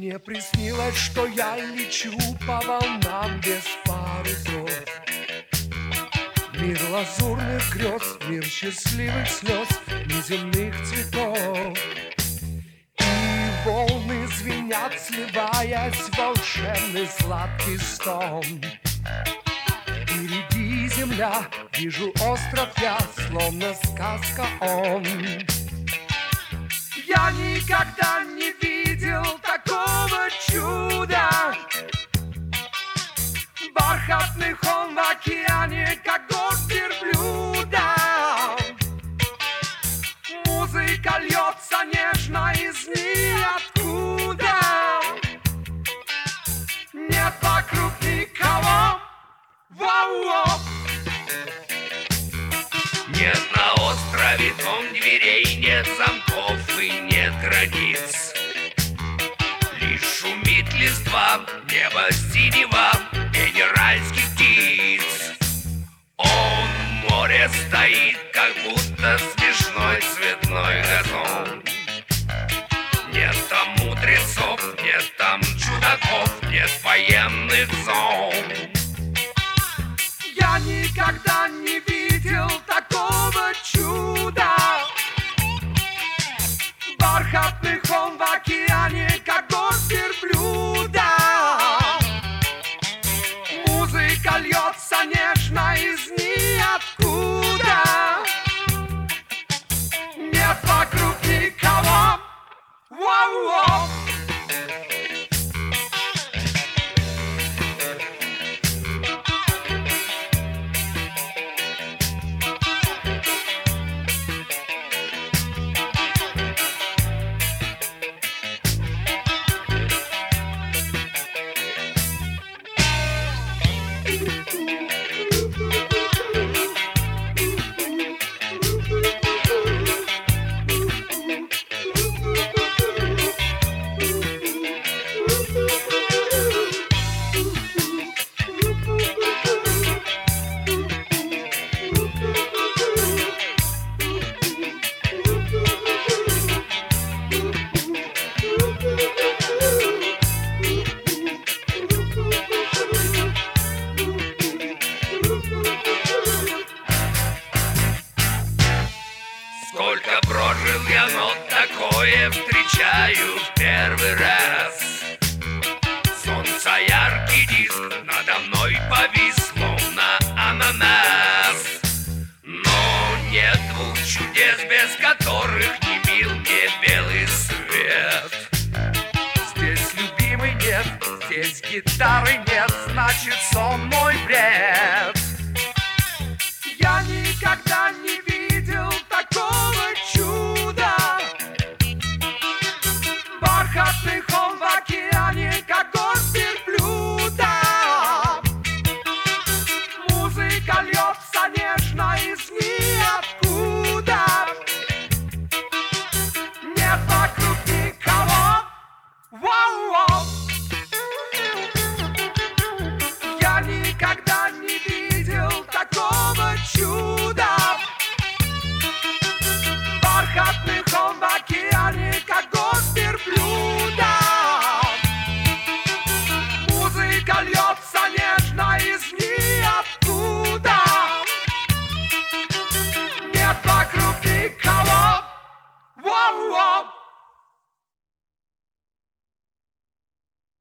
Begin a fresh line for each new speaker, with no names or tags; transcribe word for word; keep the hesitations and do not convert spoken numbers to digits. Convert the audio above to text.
Мне приснилось, что я лечу по волнам без парусов. Мир лазурных грез, мир счастливых слез, неземных цветов. И волны звенят, сливаясь в волшебный сладкий стон. Впереди земля, вижу остров я, словно сказка он. Я никогда не видел такого чуда. Бархатный холм в океане, как горсть верблюда. Музыка льется нежно из ниоткуда. Нет вокруг никого. Вау-воу.
Нет на острове том дверей, нет замков и нет границ. Лишь шумит листва, небо синего, генеральских птиц. Он в море стоит, как будто смешной цветной газон. Нет там мудрецов, нет там чудаков, нет военных зон.
Я никогда не видел такого чуда. Бархатный холм в океане, как горсть верблюда. Музыка льется нежно из ниоткуда. Нет вокруг никого. Воу-воу.
Сколько прожил я, но такое встречаю в первый раз. Солнце яркий диск надо мной повис, словно ананас. Но нет двух чудес, без которых не мил мне белый свет.
Здесь любимый нет, здесь гитары нет, значит сон мой бред.